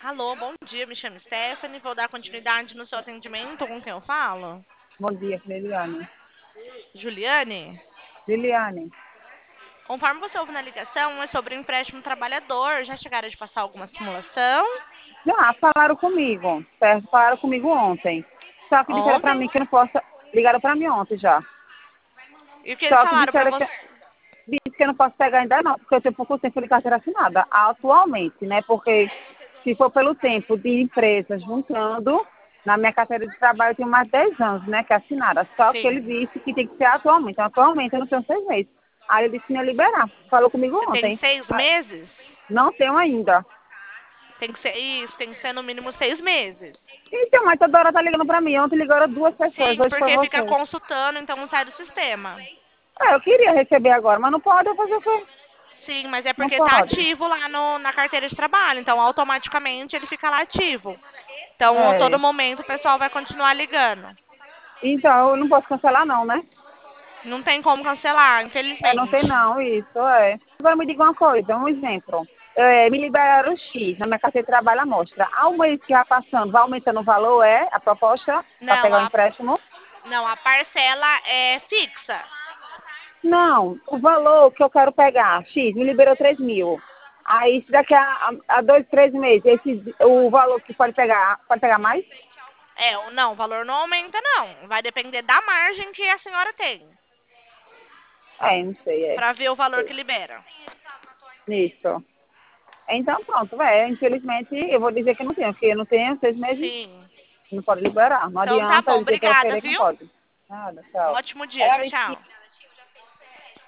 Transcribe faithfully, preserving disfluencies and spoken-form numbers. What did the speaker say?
Alô, bom dia, me chamo Stephanie, vou dar continuidade no seu atendimento, com quem eu falo? Bom dia, Liliane. Juliane? Liliane, Conforme você ouve na ligação, é sobre o empréstimo trabalhador, já chegaram de passar alguma simulação? já falaram comigo, certo? Falaram comigo ontem. Só que disseram pra Ontem? mim que não posso. Ligaram pra mim ontem já. E o que eles Só que falaram pra disseram você? que. Disse que eu não posso pegar ainda não, porque eu tenho pouco tempo de carteira assinada. Atualmente, né? Porque se for pelo tempo de empresa juntando, na minha carteira de trabalho eu tenho mais de dez anos, né? Que é assinada. Só que ele Sim. disse que tem que ser atualmente. Então, atualmente eu não tenho seis meses. Aí ele disse que não ia liberar. Falou comigo Você tem ontem. seis Ah, meses? não tenho ainda. Tem que ser isso, tem que ser no mínimo seis meses. Então, mas toda hora tá ligando pra mim. Ontem ligaram duas pessoas, Sim, hoje foi porque fica você. consultando, então não sai do sistema. É, eu queria receber agora, mas não pode eu fazer o quê? Sim, mas é Não porque tá pode. ativo lá no, na carteira de trabalho, então automaticamente ele fica lá ativo. Então, a todo É. momento o pessoal vai continuar ligando. Então, eu não posso cancelar não, né? Não tem como cancelar, É, não tem infelizmente. não, isso, é. Agora me diga uma coisa, um exemplo. É, me liberaram X, na minha carteira de trabalho a mostra. Ao mês que vai passando, vai aumentando o valor, é? A proposta para Não, pegar o a, empréstimo? não, a parcela é fixa. Não, o valor que eu quero pegar, X, me liberou três mil. Aí, se daqui a, a, a dois, três meses, esse, o valor que pode pegar, pode pegar mais? É, o- não, o valor não aumenta, não. Vai depender da margem que a senhora tem, É, não sei, é. para ver o valor que Sei. libera. Isso. Então, pronto, é. Infelizmente, eu vou dizer que não tenho, porque eu não tenho seis meses, Sim. não pode liberar. Não Então tá adianta bom, dizer para eu obrigada, querer que não viu? pode. Nada, Um tchau. ótimo dia. Tchau, tchau.